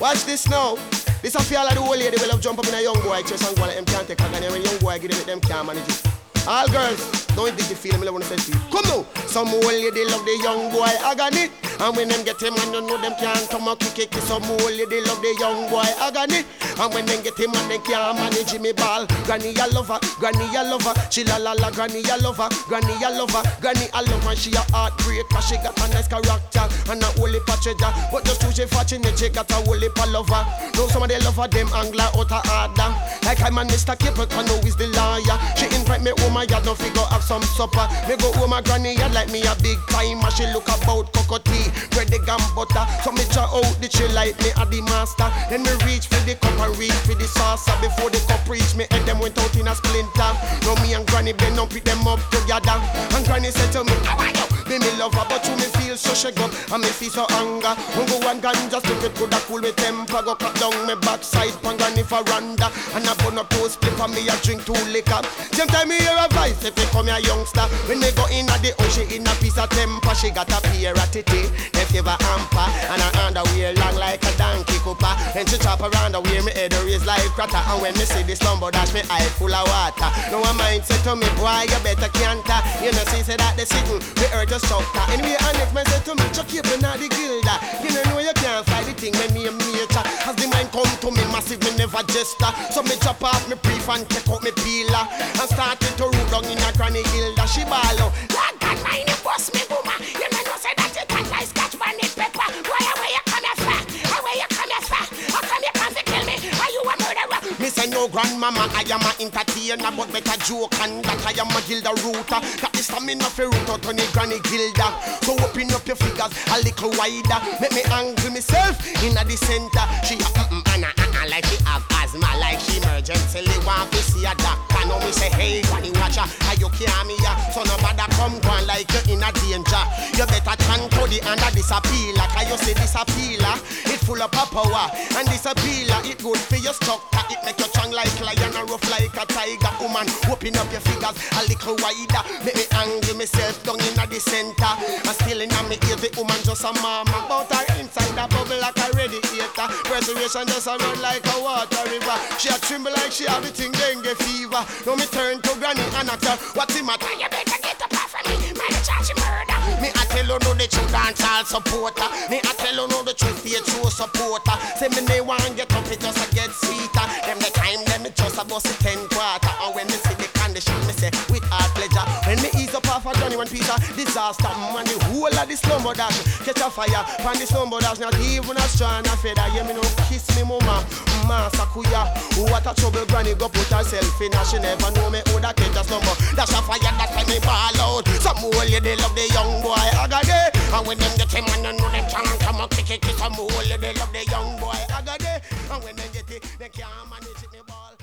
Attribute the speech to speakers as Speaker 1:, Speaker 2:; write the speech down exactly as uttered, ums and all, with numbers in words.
Speaker 1: Watch this now. This a feel like the old lady will have jump up in a young boy chest and go like them can't take a gun. And when young boy give them it, them can't manage it. All girls, don't think you feel me, I wanna say to you. Come now, some old lady love the young boy agony. And when them get him and you know them can't come and kick it. Some old lady love the young boy agony. And when them get him and they can't manage me ball. Granny a lover, granny a lover. She la la la, granny a lover, granny a lover. Granny a lover, she a heartbreaker. She got a nice character and a holy patreja. But just too she fortunate, she got a holy lover. Know some of the lover, them angler out of order. Like I'm a Mister Capleton, who is the lawyer. She invite me home, I had no figure have some supper. Me go home, my granny yard like me a big timer. She look about cocoa tea, bread, the gum butter. So me try out the chill like me a the master. Then me reach for the cup and reach for the saucer. Before the cup reach me, head them went out in a splinter. Now me and granny bend up, pick them up together. And granny said to me, how are you? Be me lover, but you me feel so shake up. And me feel so anger. When go one gun just if it coulda cool with temper. Go cut down me backside, pan granny veranda. And I burn up two split for me, I drink two liquor. Same time me hear a voice if it come a youngster. When me go in at the ocean in a piece of temper. She got a pair of titty, they favor hamper. And her underwear long like a donkey cooper. And she chop around the way me head raise like cratter. And when me see this slumber dash me eye full of water. Now a mind say to me, boy you better canter. You know she say that they sitting, the earth just shelter. Anyway and if me say to me, chuck you in the gilda. You know know you can't fight the thing me name nature. As the mind come to me massive me never gesture. So me chop off me brief and take out me peeler. And started to root down in a granny gilda. She ball out, Lord God mine you bust me boomer. You know no say that you can't like scotch bandit pepper. Why where you come here for? Where you come here for? How come you come to kill me? Are you a murderer? Me say no grandmama, I am a entertainer. But better joke and that I am a gilda rooter. That is stamina for root out on the granny gilda. So open up your figures a little wider. Make me angle myself in the center. She a mm-mm and a uh-uh like she have asthma. Like she emergency want to see a doctor. Now me say hey granny watcher, how you care me ya? So no bother come go on like you in a danger. You better turn to the under this appealer. Cause you see this appealer, it full of power. And this appealer, it good for your structure. It make you strong like lion and rough like a tiger. Woman, open up your figures a little wider. Make me angle myself down in the center. And still in me ear the woman just a mama. But her inside the bubble like a radiator. Perspiration just a run like a water river. She a tremble like she have the thing dengue fever. Now me turn to granny and I tell what's the matter? You better get up off of me. Man, charge you murder. Me I tell you no the true dance all supporter. Me I tell you no the truth be a true supporter. Say me they want get up it just a get sweeter. Them the time them me just a bust it ten quarter. And when me see the condition me say with heart pleasure. When me ease up off a Johnny one piece of disaster. Man the whole of the slumber dash catch a fire. From the slumber dash not even a strand of feather. You me no kiss me mama, Master Kuya. What a trouble granny go put herself in. And she never know me who that catch a slumber. Dash a fire that time me ball out. Some more lady love the young boy agade. And when them get him and you know them can't come up kick it. Some more lady love the young boy agade. And when them get it, they can't manage it me ball.